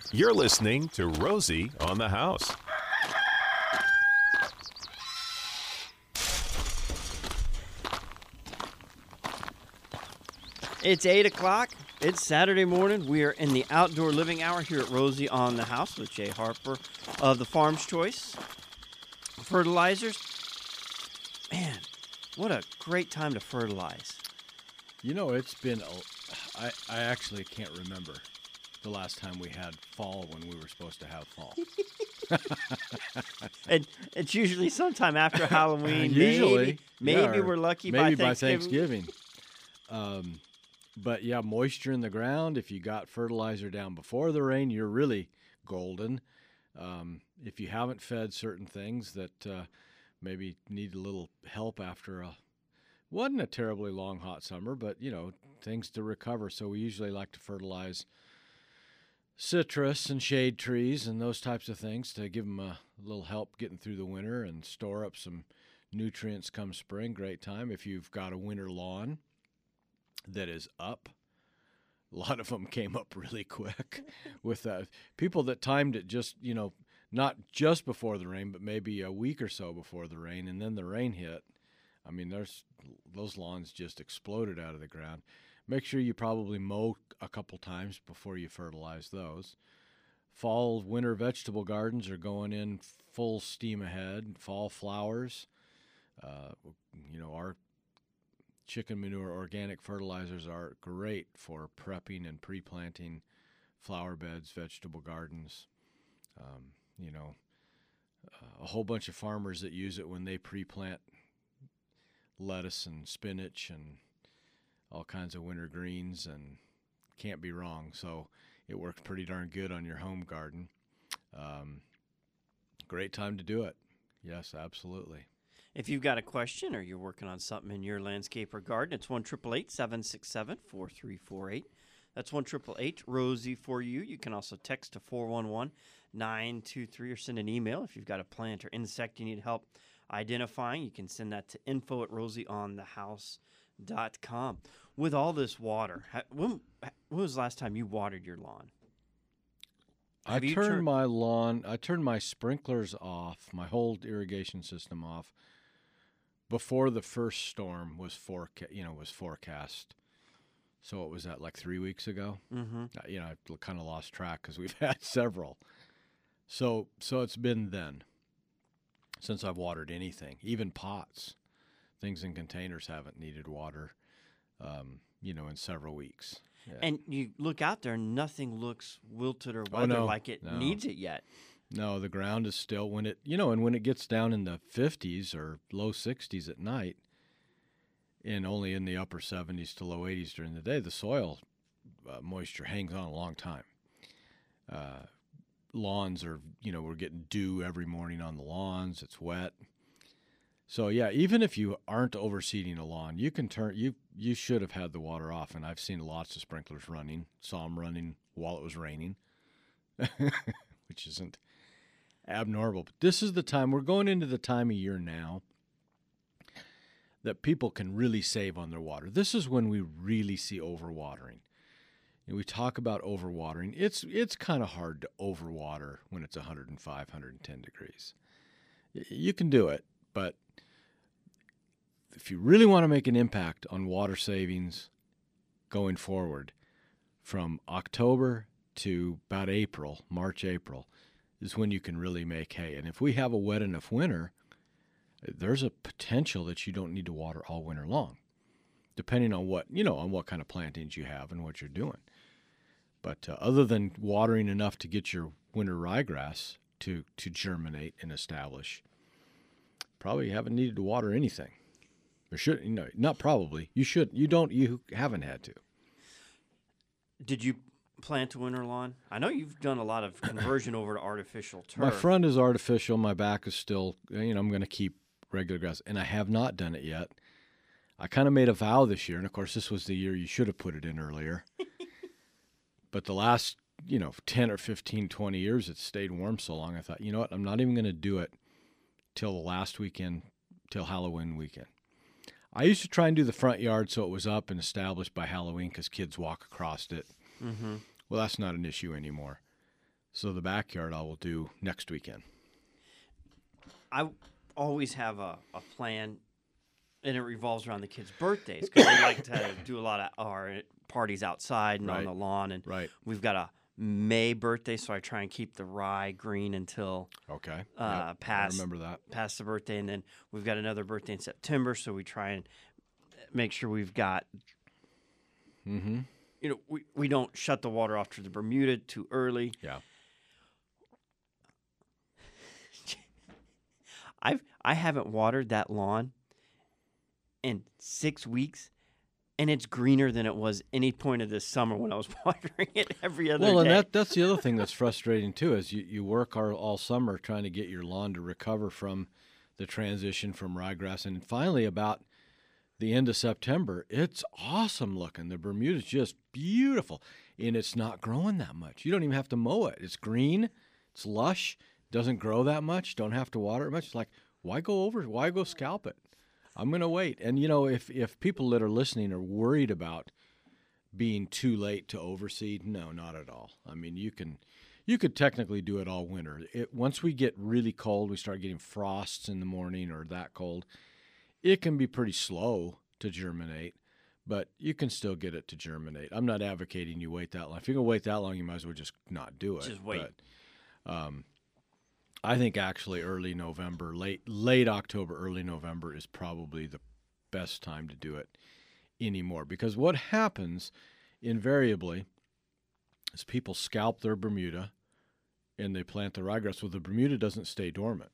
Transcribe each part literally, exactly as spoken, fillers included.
You're listening to Rosie on the House. It's eight o'clock. It's Saturday morning. We are in the outdoor living hour here at Rosie on the House with Jay Harper of the Farm's Choice Fertilizers. Man, what a great time to fertilize. You know, it's been, a, I, I actually can't remember the last time we had fall when we were supposed to have fall. And it's usually sometime after Halloween. Usually. Maybe, maybe yeah, we're lucky maybe by Thanksgiving. by Thanksgiving. Um, but yeah, moisture in the ground. If you got fertilizer down before the rain, you're really golden. Um, if you haven't fed certain things that uh, maybe need a little help after a, wasn't a terribly long hot summer, but you know, things to recover. So we usually like to fertilize citrus and shade trees and those types of things to give them a little help getting through the winter and store up some nutrients come spring. Great time if you've got a winter lawn that is up. A lot of them came up really quick with that. People that timed it just, you know, not just before the rain, but maybe a week or so before the rain, and then the rain hit. I mean, there's those lawns just exploded out of the ground. Make sure you probably mow a couple times before you fertilize those. Fall, winter vegetable gardens are going in full steam ahead. Fall flowers, uh, you know, our chicken manure organic fertilizers are great for prepping and pre-planting flower beds, vegetable gardens. Um, you know, uh, a whole bunch of farmers that use it when they pre-plant lettuce and spinach and all kinds of winter greens, and can't be wrong. So it works pretty darn good on your home garden. Um, great time to do it. Yes, absolutely. If you've got a question or you're working on something in your landscape or garden, it's one eight eight eight, seven six seven, four three four eight. That's one eight eight eight, Rosie for you. You can also text to four one one, nine two three or send an email. If you've got a plant or insect you need help identifying, you can send that to info at rosie on the house dot com. With all this water, when, when was the last time you watered your lawn? Have I turned tur- my lawn, I turned my sprinklers off, my whole irrigation system off, before the first storm was forecast, you know, was forecast. So what was that, like three weeks ago? Mm-hmm. Uh, you know, I kind of lost track because we've had several. So, so it's been then since I've watered anything, even pots. Things in containers haven't needed water, um, you know, in several weeks. Yeah. And you look out there, and nothing looks wilted or Oh, weathered no, like it no. needs it yet. No, the ground is still, when it, you know, and when it gets down in the fifties or low sixties at night, and only in the upper seventies to low eighties during the day, the soil uh, moisture hangs on a long time. Uh, lawns are, you know, we're getting dew every morning on the lawns. It's wet. So yeah, even if you aren't overseeding a lawn, you can turn, you you should have had the water off, and I've seen lots of sprinklers running, saw them running while it was raining, which isn't abnormal. But this is the time, we're going into the time of year now that people can really save on their water. This is when we really see overwatering. And we talk about overwatering. It's it's kind of hard to overwater when it's one hundred five, one hundred ten degrees. You can do it, but if you really want to make an impact on water savings going forward, from October to about April, March, April, is when you can really make hay. And if we have a wet enough winter, there's a potential that you don't need to water all winter long, depending on what, you know, on what kind of plantings you have and what you're doing. But uh, other than watering enough to get your winter ryegrass to, to germinate and establish, probably haven't needed to water anything. Or should, you know, not probably. You should. You don't. You haven't had to. Did you plant a winter lawn? I know you've done a lot of conversion over to artificial turf. My front is artificial. My back is still, you know, I'm going to keep regular grass. And I have not done it yet. I kind of made a vow this year. And, of course, this was the year you should have put it in earlier. But the last, you know, ten or fifteen, twenty years, it's stayed warm so long, I thought, you know what, I'm not even going to do it till the last weekend, till Halloween weekend. I used to try and do the front yard so it was up and established by Halloween because kids walk across it. Mm-hmm. Well, that's not an issue anymore. So the backyard I will do next weekend. I always have a, a plan, and it revolves around the kids' birthdays because we like to do a lot of our parties outside and Right. on the lawn. And Right. we've got a May birthday, so I try and keep the rye green until Okay. uh, Yep, past I remember that. past the birthday, and then we've got another birthday in September, so we try and make sure we've got. Mm-hmm. You know, we, we don't shut the water off to the Bermuda too early. Yeah. I've I haven't watered that lawn in six weeks, and it's greener than it was any point of this summer when I was watering it every other Well, day. and that that's the other thing that's frustrating too is you, you work all, all summer trying to get your lawn to recover from the transition from ryegrass, and finally about the end of September, it's awesome looking. The Bermuda's just beautiful, and it's not growing that much. You don't even have to mow it. It's green, it's lush, doesn't grow that much. Don't have to water it much. It's like, why go over? Why go scalp it? I'm gonna wait. And you know, if if people that are listening are worried about being too late to overseed, no, not at all. I mean, you can, you could technically do it all winter. It, once we get really cold, we start getting frosts in the morning or that cold, it can be pretty slow to germinate, but you can still get it to germinate. I'm not advocating you wait that long. If you're going to wait that long, you might as well just not do it. Just wait. But, um, I think actually early November, late late October, early November is probably the best time to do it anymore. Because what happens invariably is people scalp their Bermuda and they plant the ryegrass. Well, the Bermuda doesn't stay dormant.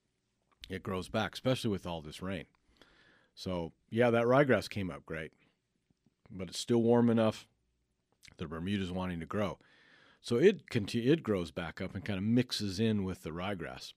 It grows back, especially with all this rain. So, yeah, that ryegrass came up great, but it's still warm enough. The Bermuda's wanting to grow. So it continue, it grows back up and kind of mixes in with the ryegrass.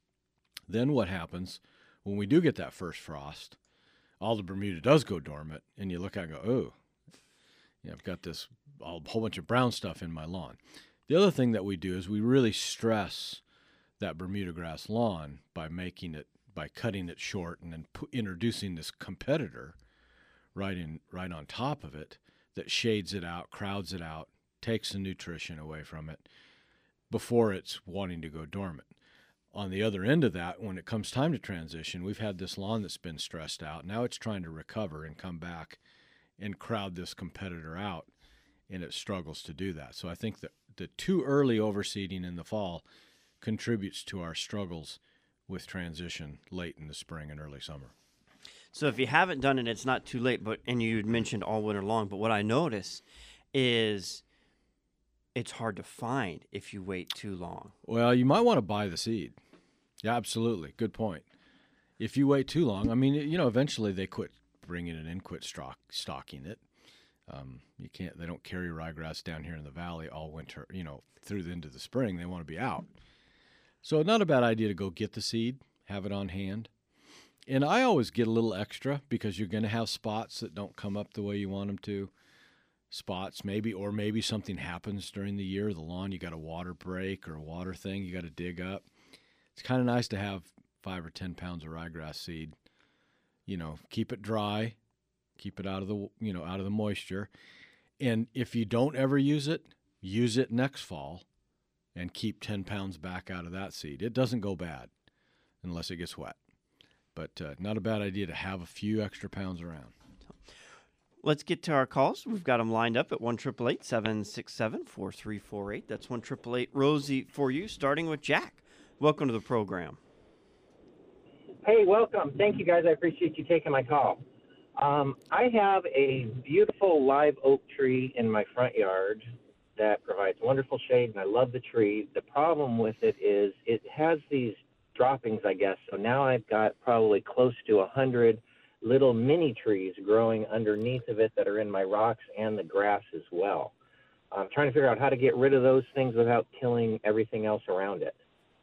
Then what happens when we do get that first frost, all the Bermuda does go dormant, and you look at it and go, oh, yeah, I've got this a whole bunch of brown stuff in my lawn. The other thing that we do is we really stress that Bermuda grass lawn by making it, by cutting it short and then pu- introducing this competitor right in, right on top of it that shades it out, crowds it out, takes the nutrition away from it before it's wanting to go dormant. On the other end of that, when it comes time to transition, we've had this lawn that's been stressed out. Now it's trying to recover and come back and crowd this competitor out, and it struggles to do that. So I think that the too early overseeding in the fall contributes to our struggles with transition late in the spring and early summer. So if you haven't done it, it's not too late. But and you had mentioned all winter long. But what I notice is it's hard to find if you wait too long. Well, you might want to buy the seed. Yeah, absolutely. Good point. If you wait too long, I mean, you know, eventually they quit bringing it in, quit stock, stocking it. Um, you can't. They don't carry ryegrass down here in the valley all winter. You know, through the end of the spring, they want to be out. So, not a bad idea to go get the seed, have it on hand. And I always get a little extra because you're going to have spots that don't come up the way you want them to. Spots maybe, or maybe something happens during the year. The lawn, you got a water break or a water thing you got to dig up. It's kind of nice to have five or ten pounds of ryegrass seed. You know, keep it dry, keep it out of the you know out of the moisture. And if you don't ever use it, use it next fall, and keep ten pounds back out of that seed. It doesn't go bad unless it gets wet. But uh, not a bad idea to have a few extra pounds around. Let's get to our calls. We've got them lined up at one eight eight eight, seven six seven, four three four eight. That's one eight eight eight, Rosie for you, starting with Jack. Welcome to the program. Hey, welcome. Thank you, guys. I appreciate you taking my call. Um, I have a beautiful live oak tree in my front yard that provides wonderful shade, and I love the tree. The problem with it is it has these droppings, I guess. So now I've got probably close to one hundred little mini trees growing underneath of it that are in my rocks and the grass as well. I'm trying to figure out how to get rid of those things without killing everything else around it.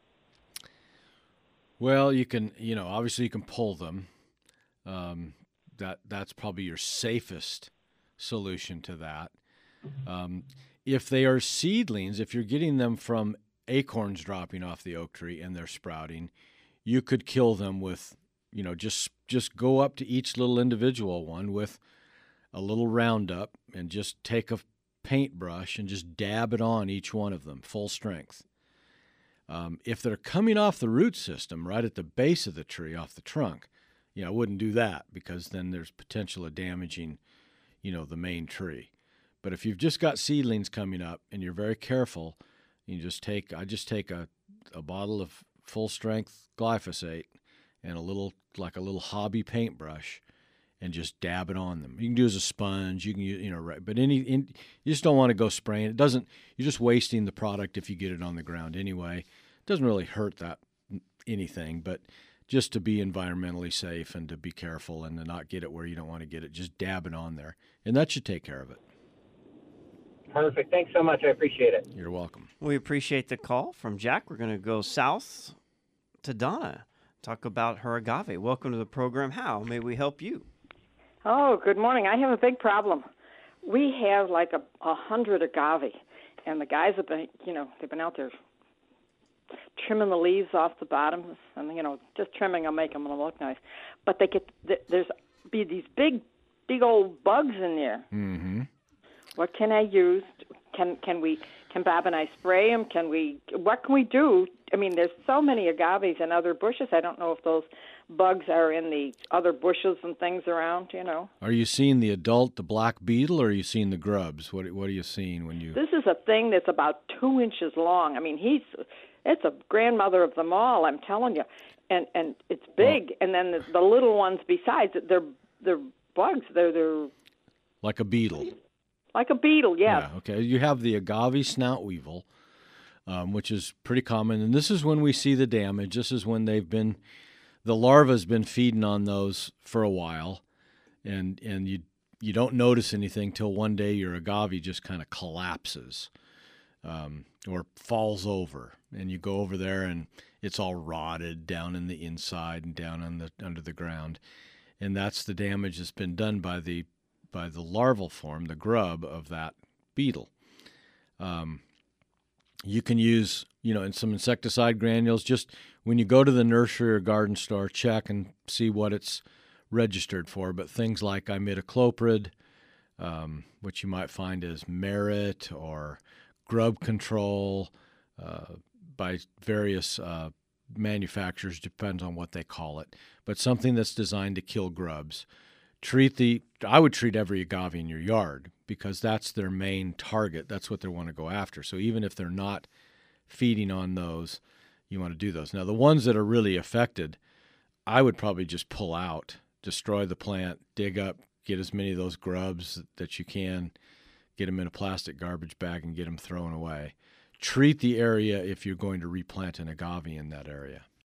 Well, you can, you know, obviously you can pull them. Um, that that's probably your safest solution to that. Um, if they are seedlings, if you're getting them from acorns dropping off the oak tree and they're sprouting, you could kill them with, you know, just just go up to each little individual one with a little Roundup and just take a paintbrush and just dab it on each one of them, full strength. Um, if they're coming off the root system, right at the base of the tree, off the trunk, you know, I wouldn't do that because then there's potential of damaging, you know, the main tree. But if you've just got seedlings coming up and you're very careful, you just take, I just take a, a bottle of full strength glyphosate and a little, like a little hobby paintbrush, and just dab it on them. You can do it as a sponge. You can use, you know, right. But any, in, you just don't want to go spraying. It doesn't. You're just wasting the product if you get it on the ground anyway. It doesn't really hurt that anything, but just to be environmentally safe and to be careful and to not get it where you don't want to get it, just dab it on there, and that should take care of it. Perfect. Thanks so much. I appreciate it. You're welcome. We appreciate the call from Jack. We're going to go south to Donna, talk about her agave. Welcome to the program. How may we help you? Oh, good morning. I have a big problem. We have like a, a hundred agave, and the guys have been, you know, they've been out there trimming the leaves off the bottoms, and, you know, just trimming them, make them look nice. But they get, there's be these big, big old bugs in there. Mm-hmm. What can I use? Can can we, can Bob and I spray them? Can we, what can we do? I mean, there's so many agaves and other bushes. I don't know if those bugs are in the other bushes and things around, you know. Are you seeing the adult, the black beetle, or are you seeing the grubs? What What are you seeing when you? This is a thing that's about two inches long. I mean, he's, it's a grandmother of them all, I'm telling you. And and it's big. Well, and then the, the little ones besides, they're they're bugs. They're they're like a beetle. Like a beetle, yeah. Yeah. Okay. You have the agave snout weevil, um, which is pretty common, and this is when we see the damage. This is when they've been, the larva's been feeding on those for a while, and and you you don't notice anything till one day your agave just kind of collapses, um, or falls over, and you go over there and it's all rotted down in the inside and down on the under the ground, and that's the damage that's been done by the by the larval form, the grub of that beetle. Um, you can use, you know, in some insecticide granules, just when you go to the nursery or garden store, check and see what it's registered for. But things like imidacloprid, um, which you might find as Merit or Grub Control uh, by various uh, manufacturers, depends on what they call it, but something that's designed to kill grubs. Treat the, I would treat every agave in your yard because that's their main target. That's what they want to go after. So even if they're not feeding on those, you want to do those. Now, the ones that are really affected, I would probably just pull out, destroy the plant, dig up, get as many of those grubs that you can, get them in a plastic garbage bag and get them thrown away. Treat the area if you're going to replant an agave in that area.